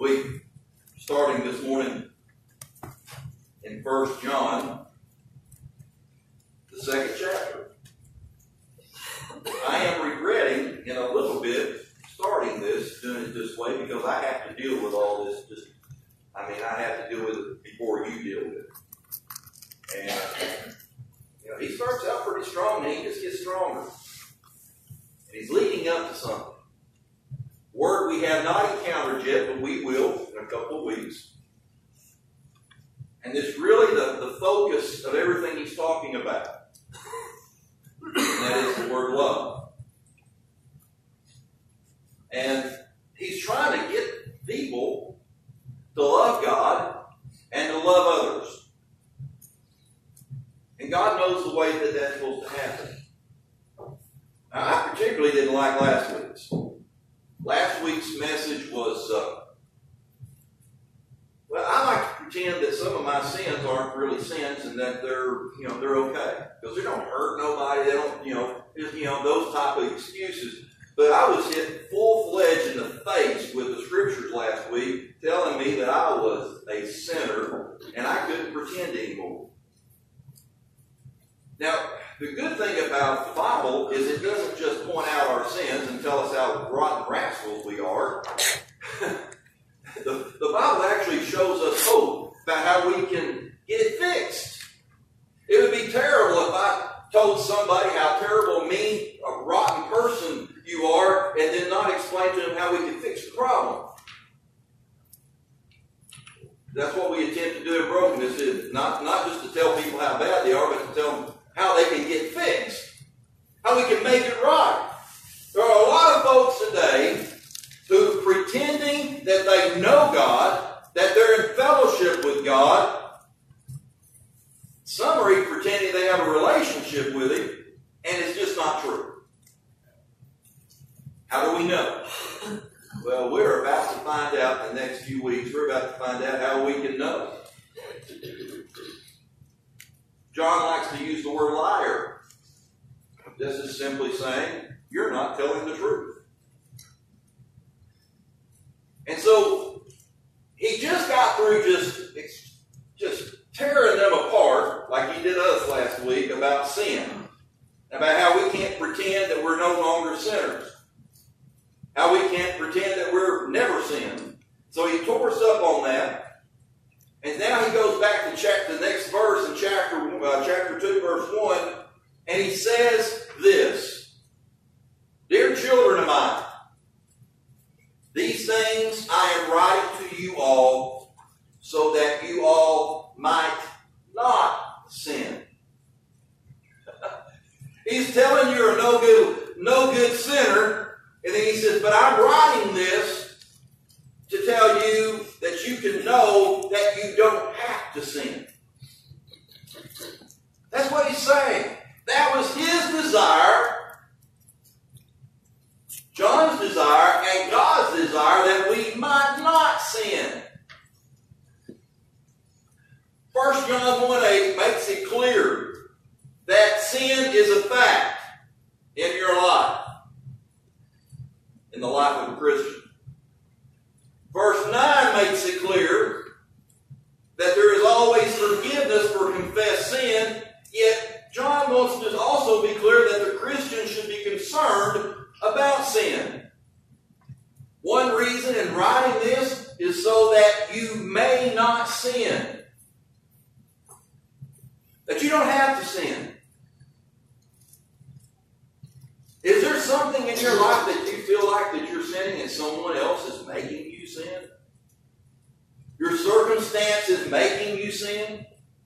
We starting this morning in 1 John, the 2nd chapter. I am regretting in a little bit starting this, doing it this way, because I have to deal with all this. I have to deal with it before you deal with it. And he starts out pretty strong, and he just gets stronger. And he's leading up to something. Word we have not encountered yet, but we will in a couple of weeks. And it's really the focus of everything he's talking about. And that is the word love. And he's trying to get people to love God and to love others. And God knows the way that that's supposed to happen. Now, I particularly didn't like last week's. Last week's message was, I like to pretend that some of my sins aren't really sins and that they're okay. Because they don't hurt nobody, they don't, those type of excuses. But I was hit full-fledged in the face with the scriptures last week telling me that I was a sinner and I couldn't pretend anymore. Now, the good thing about the Bible is it doesn't just point out our sins and tell us how rotten rascals we are. The Bible actually shows us hope about how we can get it fixed. It would be terrible if I told somebody how terrible, mean, a rotten person you are and then not explain to them how we can fix the problem. That's what we attempt to do in brokenness, is not just to tell people how bad they are, but to tell them how they can get fixed, how we can make it right. There are a lot of folks today who, pretending that they know God, that they're in fellowship with God, some are even pretending they have a relationship with Him, and it's just not true. How do we know? Well, we're about to find out in the next few weeks. We're about to find out how we can know. John likes to use the word liar. This is simply saying, you're not telling the truth. And so, he just got through just tearing them apart, like he did us last week, about sin. About how we can't pretend that we're no longer sinners. How we can't pretend that we're never sinned. So he tore us up on that. And now he goes back to the next verse in chapter 2, verse 1, and he says this: Dear children of mine, these things I am writing to you all, so that you all might not sin. He's telling you you're a no good sinner, and then he says, but I'm writing this to tell you that you can know that you don't have to sin. That's what he's saying. That was his desire, John's desire, and God's desire, that we might not sin. 1 John 1:8 makes it clear that sin is a fact in your life, in the life of a Christian. Verse 9 makes it clear that there is always forgiveness for confessed sin, yet John wants to also be clear that the Christian should be concerned about sin. One reason in writing this is so that you may not sin. That you don't have to sin. Is there something in your life that you feel like that you're sinning and someone else is making you sin? Your circumstance is making you sin?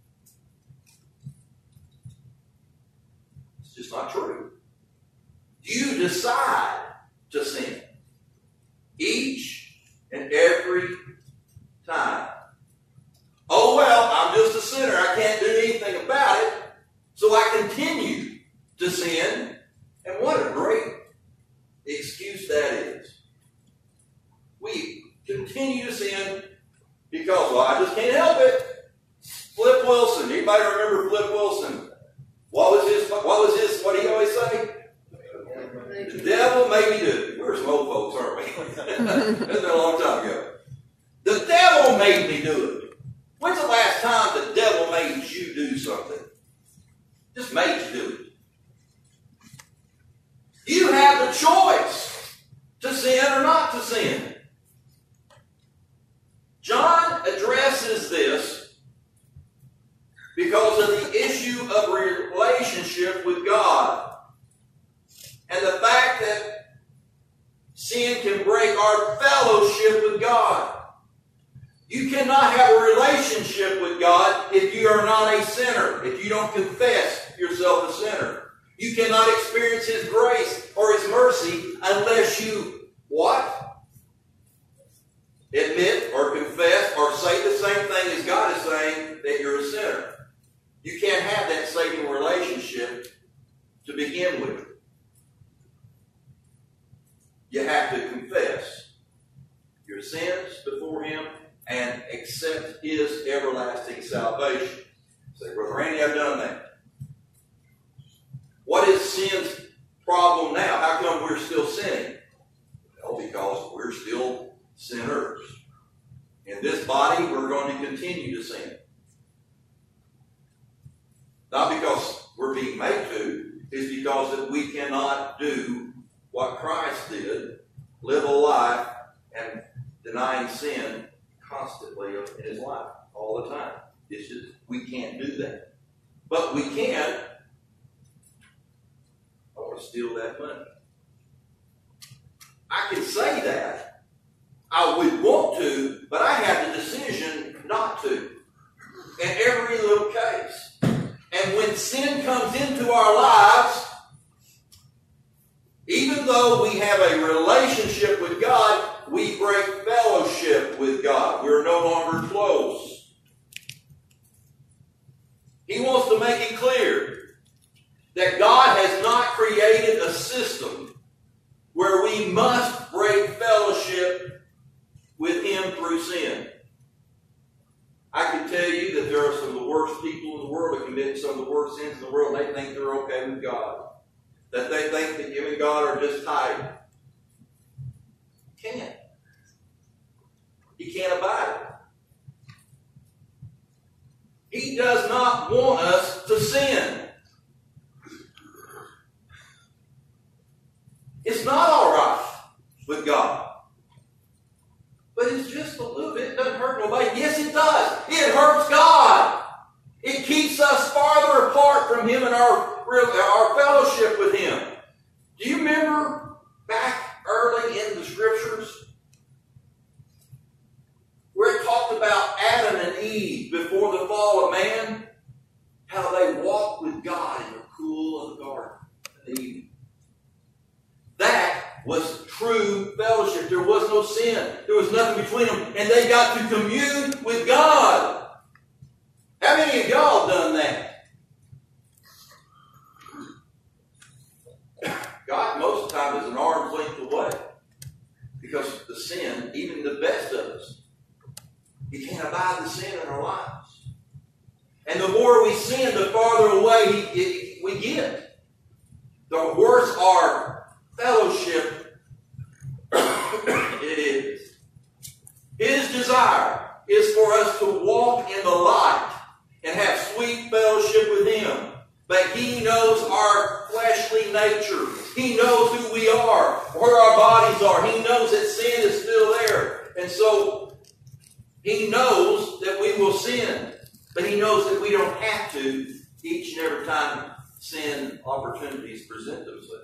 It's just not true. You decide to sin. Each and every time. Oh, well, I'm just a sinner. I can't do anything about it. So I continue to sin. And what a great excuse that is. We continue to sin because, well, I just can't help it. Flip Wilson. Anybody remember Flip Wilson? What did he always say? The devil made me do it. We're some old folks, aren't we? That's been a long time ago. sin or not to sin? John addresses this because of the issue of relationship with God and the fact that sin can break our fellowship with God. You cannot have a relationship with God if you are not a sinner, if you don't confess yourself a sinner. You cannot experience His grace or His mercy unless you, what? Admit or confess or say the same thing as God is saying, that you're a sinner. You can't have that saving relationship to begin with. You have to confess your sins before Him and accept His everlasting salvation. Say, Brother Randy, I've done that. What is sin's problem now? How come we're still sinning? Well, because we're still sinners. In this body, we're going to continue to sin. Not because we're being made to, it's because that we cannot do what Christ did, live a life and denying sin constantly in His life, all the time. It's just, we can't do that. But we can. I want to steal that money. I can say that. I would want to, but I have the decision not to. In every little case. And when sin comes into our lives, even though we have a relationship with God, we break fellowship with God. We're no longer close. He wants to make it clear that God has not created a system where we must break fellowship with Him through sin. I can tell you that there are some of the worst people in the world that commit some of the worst sins in the world, and they think they're okay with God. That they think that you and God are just tight. Can't. He can't abide it. He does not want us to sin. It's not all right with God. But it's just a little bit. It doesn't hurt nobody. Yes, it does. It hurts God. It keeps us farther apart from Him and our fellowship with Him. Do you remember back early in the Scriptures where it talked about Adam and Eve before the fall of man? How they walked with God in the cool of the garden in the evening. That was true fellowship. There was no sin. There was nothing between them. And they got to commune with God. How many of y'all have done that? God most of the time is an arm's length away. Because the sin, even the best of us, He can't abide the sin in our lives. And the more we sin, the farther away we get. The worse our fellowship it is. His desire is for us to walk in the light and have sweet fellowship with Him. But He knows our fleshly nature. He knows who we are, where our bodies are. He knows that sin is still there. And so He knows that we will sin. But He knows that we don't have to each and every time sin opportunities present themselves.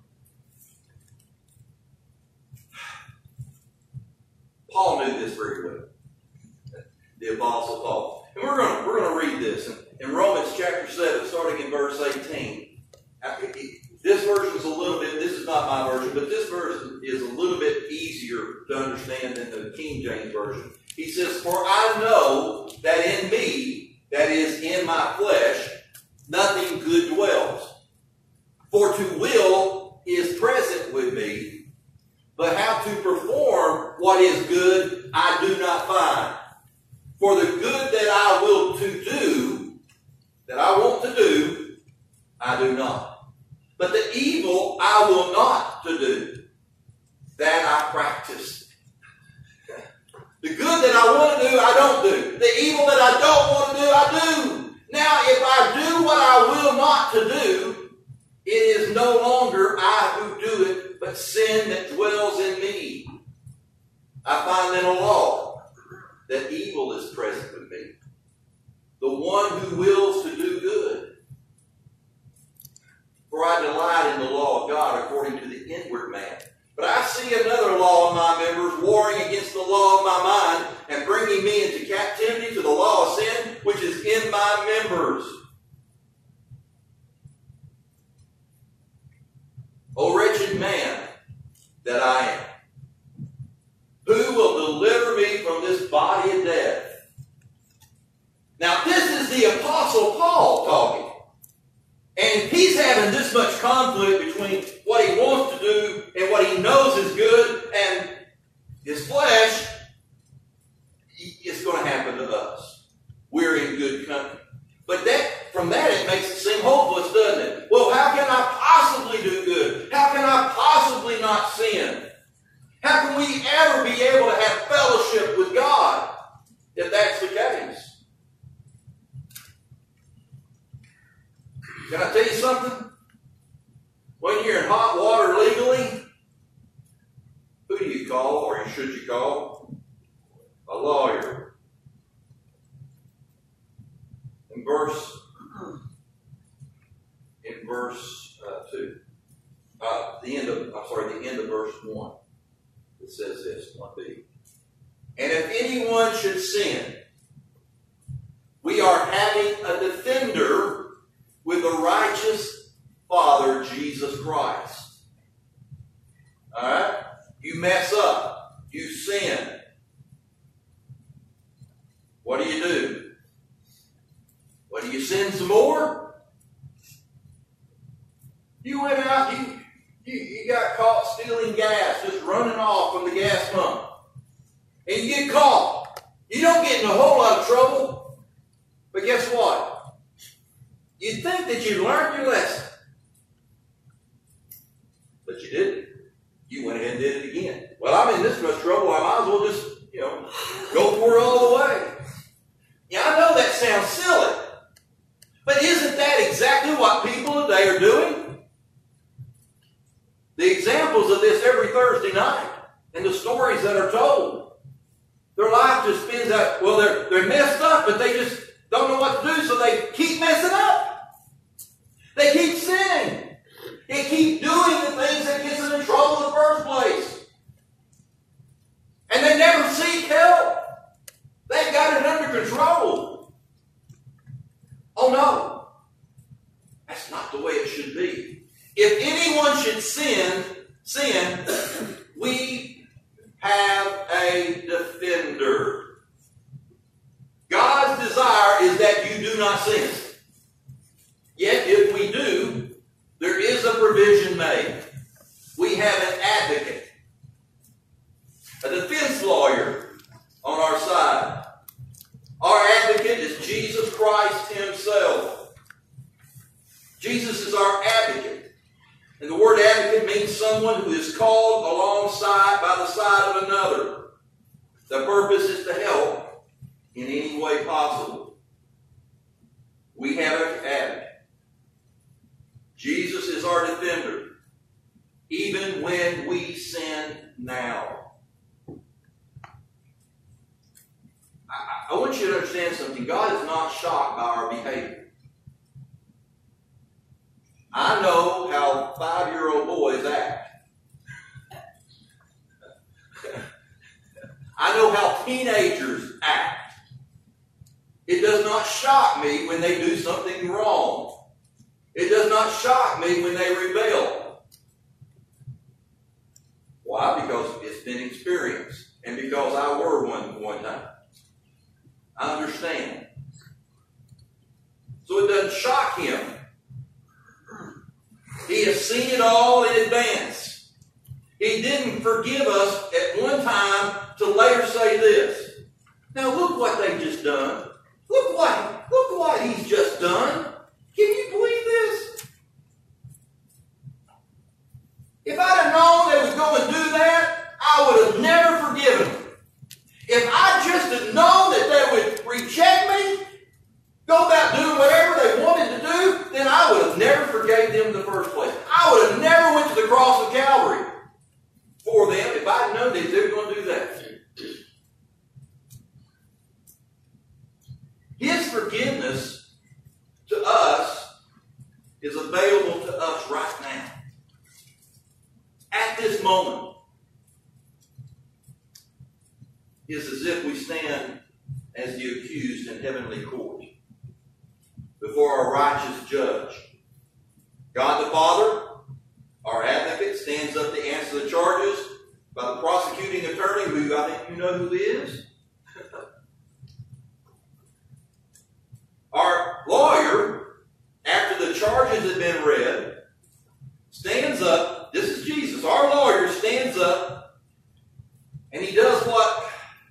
Paul knew this very well. The Apostle Paul. And we're going to read this in Romans chapter 7, starting in verse 18. This version is a little bit, this is not my version, but this version is a little bit easier to understand than the King James Version. He says, "For I know that in me, that is in my flesh, nothing good dwells. For to will is present with me, but how to perform what is good I do not find. For the good that I will to do, that I want to do, I do not. But the evil I will not to do, that I practice." The good that I want to do, I don't do. The evil that I don't want to do, I do. Now, if I do what I will not to do, It is no longer I who do it, but sin that dwells in me. I find in a law that evil is present with me, the one who wills to do good. For I delight in the law of God according to the inward man. But I see another law in my members, warring against the law of my mind, and bringing me into captivity to the law of sin, which is in my members. O wretched man that I am, who will deliver me from this body of death? Now, this is the Apostle Paul talking. And he's having this much conflict between what he wants to do and what he knows is good, and his flesh, it's going to happen to us. We're in good company. But from that it makes it seem hopeless, doesn't it? Well, how can I possibly do good? How can I possibly not sin? How can we ever be able to have fellowship with God if that's the case? Can I tell you something? When you're in hot water legally, who do you call, or should you call? A lawyer. In verse 2, the end of verse 1, it says this, 1b. And if anyone should sin, we are having a defender with the righteous Father, Jesus Christ. All right? You mess up. You sin. What do? What do you sin some more? You went out, you got caught stealing gas, just running off from the gas pump. And you get caught. You don't get in a whole lot of trouble. But guess what? You'd think that you'd learned your lesson. But you didn't. You went ahead and did it again. Well, I'm in this much trouble, I might as well just, go for it all the way. Yeah, I know that sounds silly. But isn't that exactly what people today are doing? The examples of this every Thursday night and the stories that are told. Their life just spins out. Well, they're messed up, but they just don't know what to do, so they keep messing up. They keep sinning. They keep doing the things that gets them in trouble in the first place. And they never seek help. They've got it under control. Oh no. That's not the way it should be. If anyone should sin, we have a defender. God's desire is that you do not sin. Yet if we do, there is a provision made. We have an advocate, a defense lawyer on our side. Our advocate is Jesus Christ himself. Jesus is our advocate. And the word advocate means someone who is called alongside by the side of another. The purpose is to help in any way possible. We have an advocate. Jesus is our defender, even when we sin now. I want you to understand something. God is not shocked by our behavior. I know how 5-year-old boys act. I know how teenagers act. It does not shock me when they do something wrong. It does not shock me when they rebel. Why? Because it's been experienced. And because I were one time. I understand. So it doesn't shock him. He has seen it all in advance. He didn't forgive us at one time to later say this. Now look what they've just done. Look what he's just done. Can you believe this? If I'd have known they was going to do that, I would have never forgiven them. If I just had known that they would reject me, go about doing whatever they wanted to do, then I would have never forgave them in the first place. is as if we stand as the accused in heavenly court before a righteous judge. God the Father, our advocate, stands up to answer the charges by the prosecuting attorney, who I think you know who is. Our lawyer, after the charges have been read, stands up. This is Jesus. Our lawyer stands up and he does what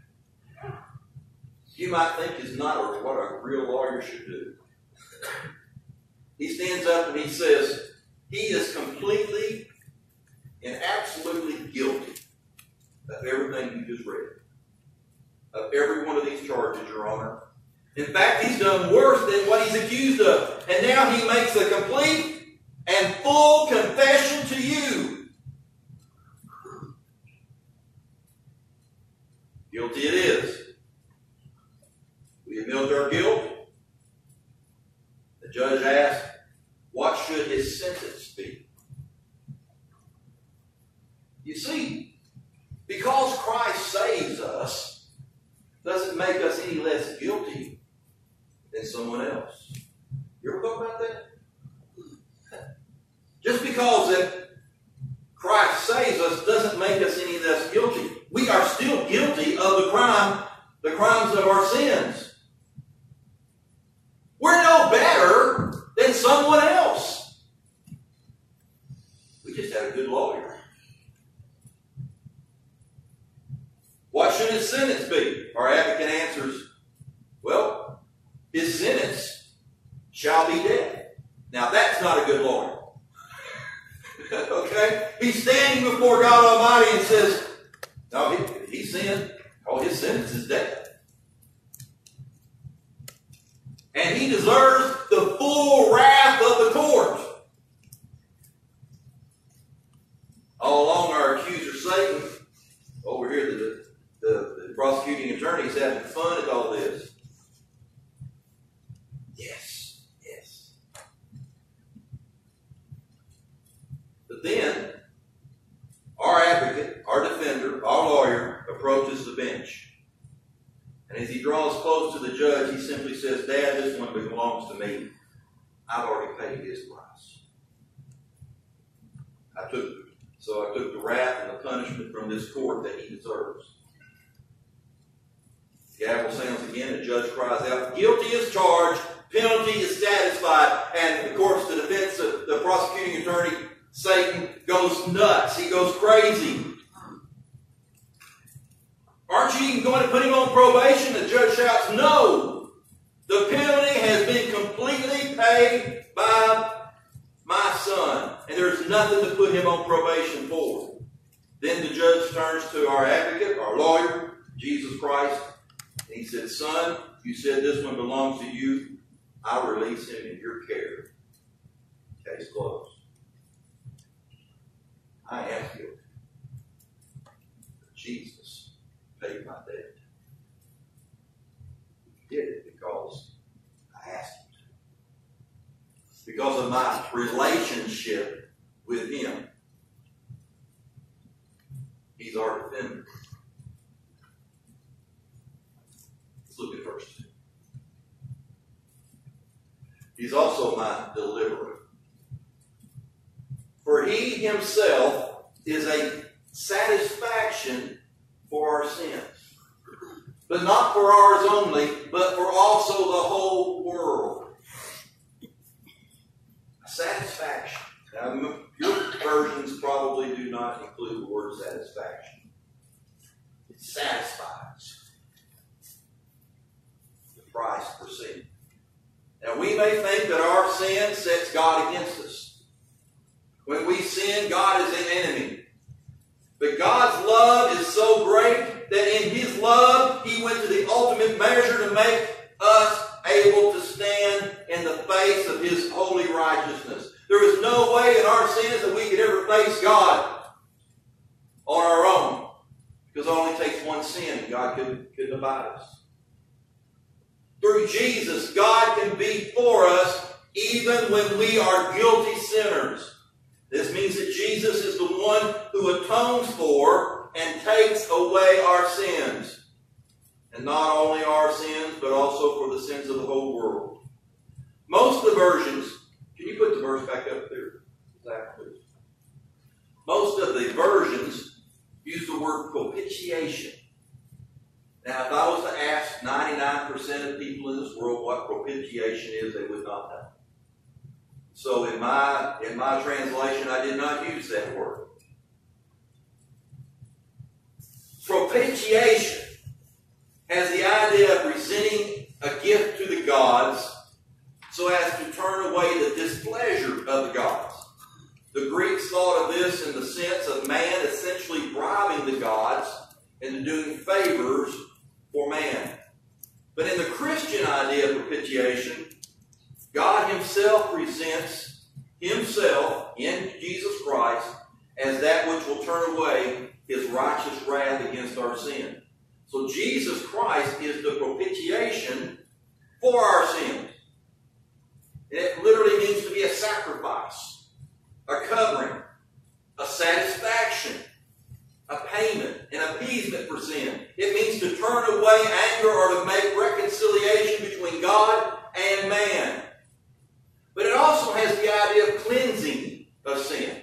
you might think is not what a real lawyer should do. He stands up and he says, he is completely and absolutely guilty of everything you just read. Of every one of these charges, Your Honor. In fact, he's done worse than what he's accused of. And now he makes a complete and full confession to you. Guilty it is. We admit our guilt. The judge asked, what should his sentence be? You see, because Christ saves us, doesn't make us any less guilty than someone else. You ever thought about that? Just because that Christ saves us doesn't make us any less guilty. We are still guilty of the crimes of our sins. We're no better than someone else. We just had a good lawyer. What should his sentence be? Our advocate answers, well, his sentence shall be death. Now that's not a good lawyer. Okay? He's standing before God Almighty and says, no, he sinned. Oh, his sentence is death. And he deserves the full wrath of the court. All along, our accuser Satan, over here, the prosecuting attorney is having fun at all this. Yes. But then, our advocate, our defender, our lawyer, approaches the bench. And as he draws close to the judge, he simply says, Dad, this one belongs to me. I've already paid his price. I took the wrath and the punishment from this court that he deserves. The gavel sounds again, the judge cries out, guilty is charged, penalty is satisfied. And of course, the defense, the prosecuting attorney, Satan, goes nuts. He goes crazy. Aren't you even going to put him on probation? The judge shouts, no. The penalty has been completely paid by my son. And there's nothing to put him on probation for. Then the judge turns to our advocate, our lawyer, Jesus Christ. And he said, son, you said this one belongs to you. I release him in your care. Case closed. I am guilty. Jesus paid my debt. He did it because I asked him to. Because of my relationship with him. He's our defender. Let's look at verse 2. He's also my deliverer. For he himself is a satisfaction for our sins. But not for ours only, but for also the whole world. A satisfaction. Now, your versions probably do not include the word satisfaction. It satisfies the price for sin. Now, we may think that our sin sets God against us. When we sin, God is an enemy. But God's love is so great that in His love, He went to the ultimate measure to make us able to stand in the face of His holy righteousness. There is no way in our sins that we could ever face God on our own. Because it only takes one sin and God couldn't abide us. Through Jesus, God can be for us even when we are guilty sinners. This means that Jesus is the one who atones for and takes away our sins. and not only our sins, but also for the sins of the whole world. Most of the versions, can you put the verse back up there? Exactly. Most of the versions use the word propitiation. Now, if I was to ask 99% of people in this world what propitiation is, they would not know. So in my translation, I did not use that word. Propitiation has the idea of presenting a gift to the gods so as to turn away the displeasure of the gods. The Greeks thought of this in the sense of man essentially bribing the gods into doing favors for man. But in the Christian idea of propitiation, God himself presents himself in Jesus Christ as that which will turn away his righteous wrath against our sin. So Jesus Christ is the propitiation for our sins. It literally means to be a sacrifice, a covering, a satisfaction, a payment, an appeasement for sin. It means to turn away anger or to make reconciliation between God and man. But it also has the idea of cleansing of sin.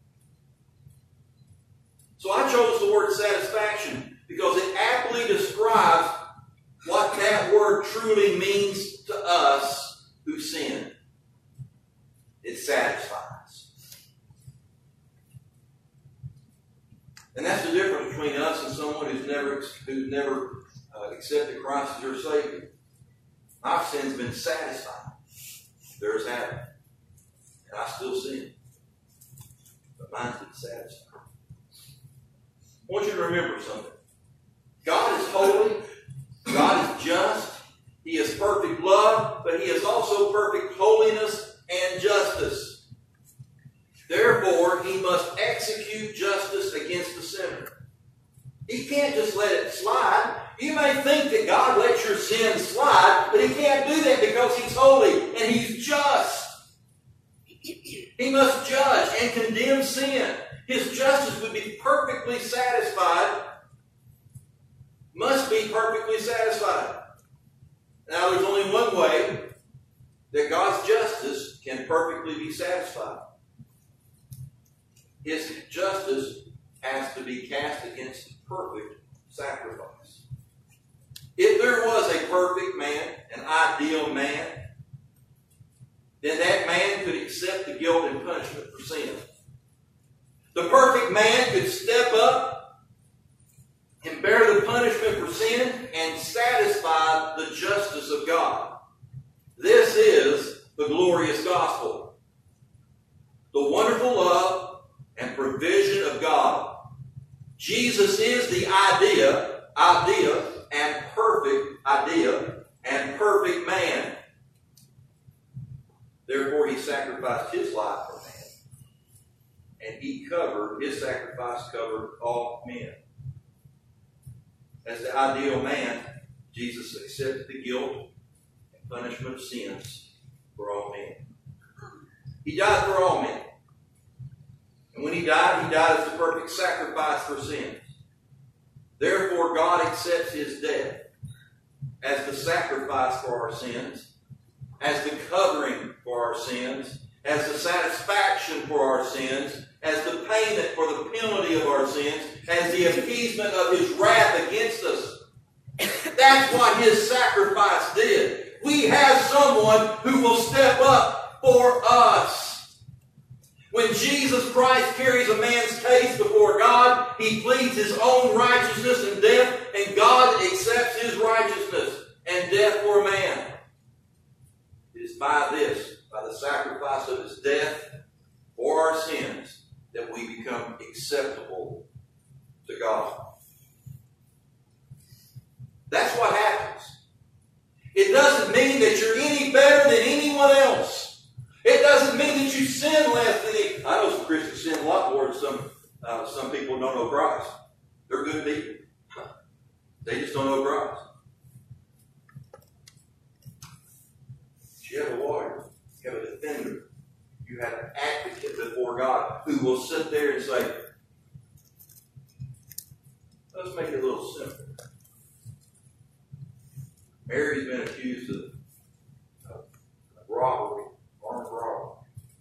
So I chose the word satisfaction because it aptly describes what that word truly means to us who sin. It satisfies. And that's the difference between us and someone who's never accepted Christ as their Savior. My sin's been satisfied. Theirs haven't. And I still sin. But mine's been satisfied. I want you to remember something. God is holy. God is just. He is perfect love, but he is also perfect holiness and justice. Therefore, he must execute justice against the sinner. He can't just let it slide. You may think that God lets your sin slide, but he can't do that because he's holy and he's just. He must judge and condemn sin. His justice would be perfectly satisfied, must be perfectly satisfied. Now, there's only one way that God's justice can perfectly be satisfied. His justice has to be cast against perfect sacrifice. If there was a perfect man, an ideal man, then that man could accept the guilt and punishment for sin. The perfect man could step up and bear the punishment for sin and satisfy the justice of God. This is the glorious gospel. The wonderful love and provision of God. Jesus is the idea and perfect man. Therefore, he sacrificed his life for man. And his sacrifice covered all men. As the ideal man, Jesus accepted the guilt and punishment of sins for all men. He died for all men. And when he died as the perfect sacrifice for sins. Therefore, God accepts his death as the sacrifice for our sins, as the covering for our sins, as the satisfaction for our sins, as the payment for the penalty of our sins, as the appeasement of his wrath against us. That's what his sacrifice did. We have someone who will step up for us. When Jesus Christ carries a man's case before God, he pleads his own righteousness and death, and God accepts his righteousness and death for man. It is by the sacrifice of his death for our sins, that we become acceptable to God. That's what happens. It doesn't mean that you're any better than anyone else. It doesn't mean that you sin less than anyone. I know some Christians sin a lot more than some people don't know Christ. They're good people. They just don't know Christ. You have a warrior. You have a defender. You have an advocate before God who will sit there and say, let's make it a little simpler. Mary's been accused of robbery, armed robbery.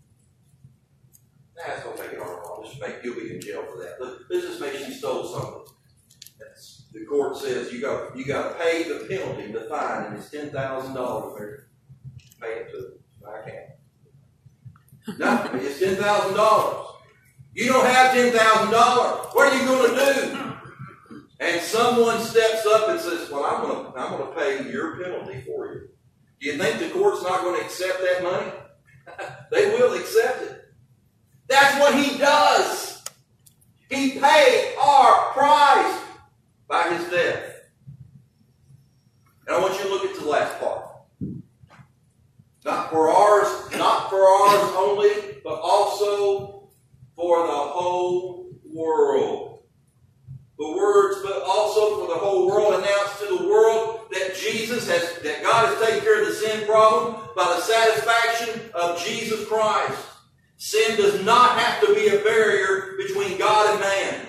That's going to make it armed robbery. You'll be in jail for that. Let's just make she stole something. The court says you got to pay the penalty, the fine, and it's $10,000. Mary. Pay it to my account. No, it's $10,000. You don't have $10,000. What are you going to do? And someone steps up and says, "Well, I'm going to pay your penalty for you." Do you think the court's not going to accept that money? They will accept it. That's what he does. He paid our price by his death. And I want you to look at the last part. Not for ours only, but also for the whole world. The words, but also for the whole world, announced to the world that that God has taken care of the sin problem by the satisfaction of Jesus Christ. Sin does not have to be a barrier between God and man.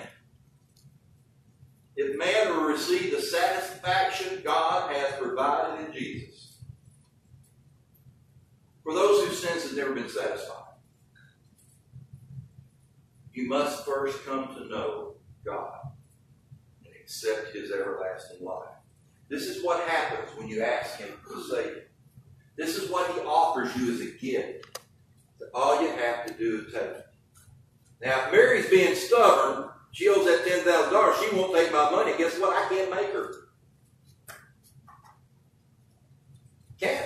If man will receive the satisfaction God has provided in Jesus. For those whose sins have never been satisfied, you must first come to know God and accept his everlasting life. This is what happens when you ask him to save you. This is what he offers you as a gift. That all you have to do is take it. Now, if Mary's being stubborn, she owes that $10,000. She won't take my money. Guess what? I can't make her. Can't.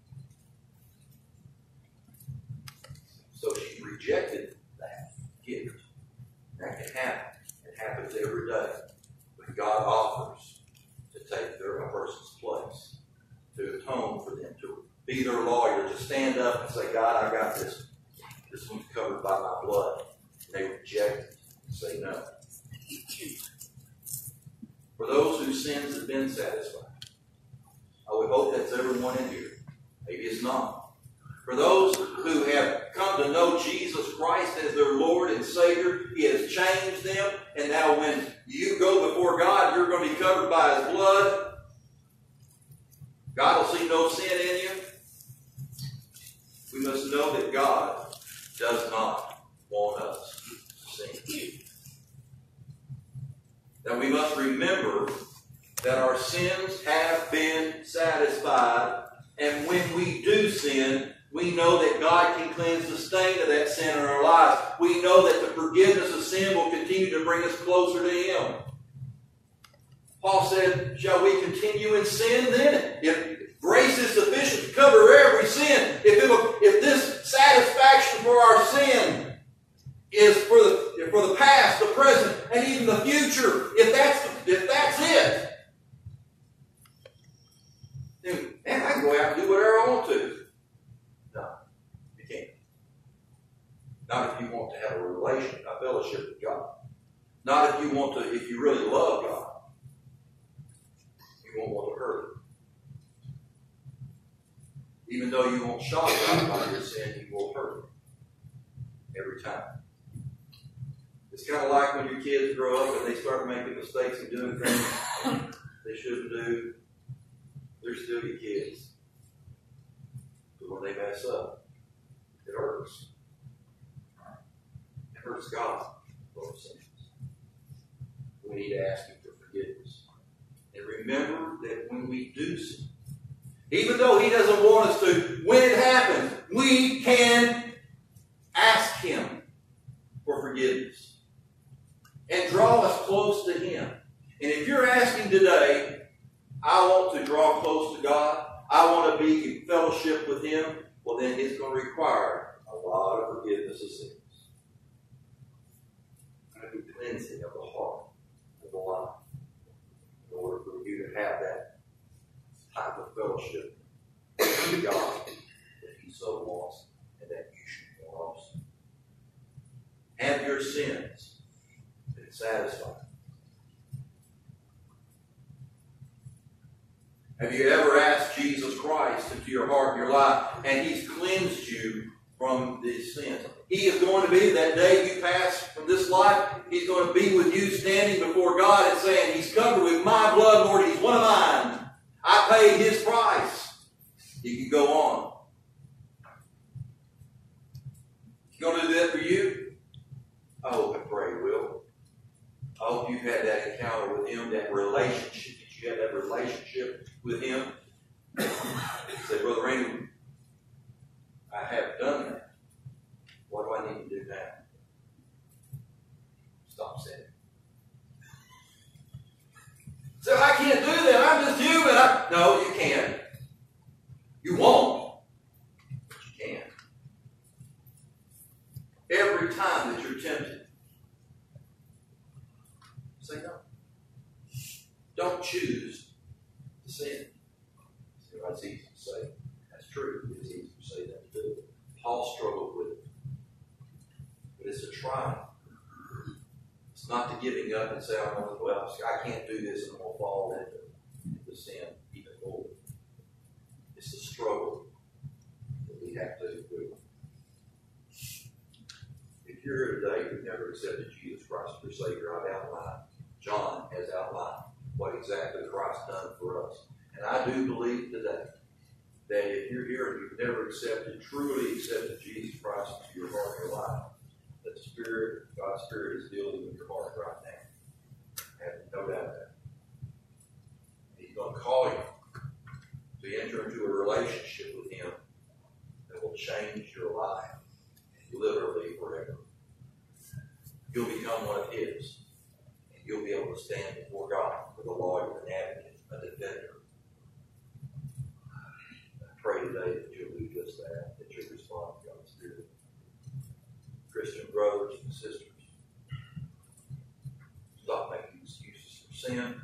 So she rejected that gift. That can happen. It happens every day. But God offers to take a person's place, to atone for them, to be their lawyer, to stand up and say, "God, I got this. This one's covered by my blood." And they reject it and say no. For those whose sins have been satisfied, I would hope that's everyone in here. Maybe it's not. For those who have come to know Jesus Christ as their Lord and Savior, he has changed them. And now when you go before God, you're going to be covered by his blood. God will see no sin in you. We must know that God does not want us to sin. Now we must remember that our sins have been satisfied. And when we do sin, we know that God can cleanse the stain of that sin in our lives. We know that the forgiveness of sin will continue to bring us closer to him. Paul said, "Shall we continue in sin then? If grace is sufficient to cover every sin, if this satisfaction for our sin is for the past, the present, and even the future, if that's it, then man, I can go out and do whatever I want to." No, you can't. Not if you want to have a relation, a fellowship with God. Not if you really love God. You won't want to hurt him. Even though you won't shock God by your sin, you will hurt him every time. It's kind of like when your kids grow up and they start making mistakes and doing things they shouldn't do. They're still your kids. But when they mess up, it hurts. It hurts God for our sins. We need to ask him for forgiveness. And remember that when we do sin, even though he doesn't want us to, when it happens, we can ask him for forgiveness and draw us close to him. And if you're asking today, "I want to draw close to God, I want to be in fellowship with him," well then it's going to require a lot of forgiveness of sins. It's going to be cleansing of the heart, of the life, in order for you to have that type of fellowship with God that he so wants and that you should want also. Have your sins been satisfied? Have you ever asked Jesus Christ into your heart and your life, and he's cleansed you from these sins? He is going to be, that day you pass from this life, he's going to be with you standing before God and saying, "He's covered with my blood, Lord. He's one of mine. I I paid his price. You can go on. He's going to do that for you? I hope and pray he will. I hope you've had that encounter with him, that relationship. Did you have that relationship with him? You say, Brother Randy, I have done that. What do I need to do now? Stop saying it. So I can't do that. I'm just human. No, you can't. You won't. But you can. Every time that you're tempted, say no. Don't choose to sin. See, that's easy to say. That's true. It's easy to say that too. Paul struggled with it. But it's a trial. It's not the giving up and say, well, I can't do this and I'm going to fall into sin even more. It's the struggle that we have to do. If you're here today, you've never accepted Jesus Christ as your Savior, I've outlined, John has outlined what exactly Christ done for us. And I do believe today that if you're here and you've never truly accepted Jesus Christ into your heart and your life, that the Spirit, God's Spirit is dealing with your heart right now. I have no doubt of that. He's going to call you to enter into a relationship with Him that will change your life literally forever. You'll become one of His, and you'll be able to stand before God with a lawyer, an advocate, a defender. I pray today that you'll do just that you'll respond to God's Spirit. Christian brothers and sisters, stop making excuses for sin.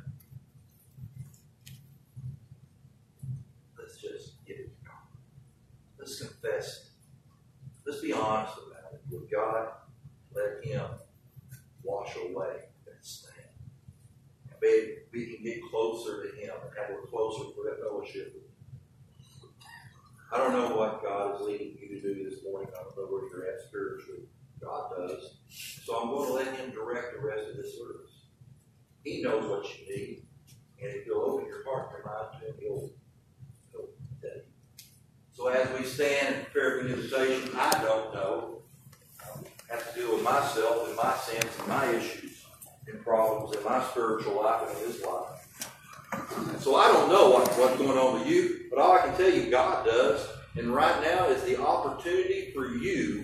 Let's just give it to God. Let's confess it. Let's be honest about it with God. Let Him wash away that sin. And maybe we can get closer to Him and have a closer fellowship with Him. I don't know what God is leading you to do this morning. I don't know where you're at spiritually. God does. So I'm going to let Him direct the rest of this service. He knows what you need. And if you'll open your heart and your mind to Him, He'll tell you. So as we stand and prepare for the invitation, I don't know. I have to deal with myself and my sins and my issues and problems in my spiritual life and in His life. So I don't know what's going on with you, but all I can tell you, God does. And right now is the opportunity for you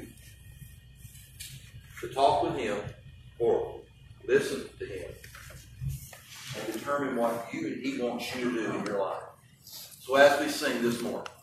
to talk with Him or listen to Him and determine what you and He wants you to do in your life. So as we sing this morning,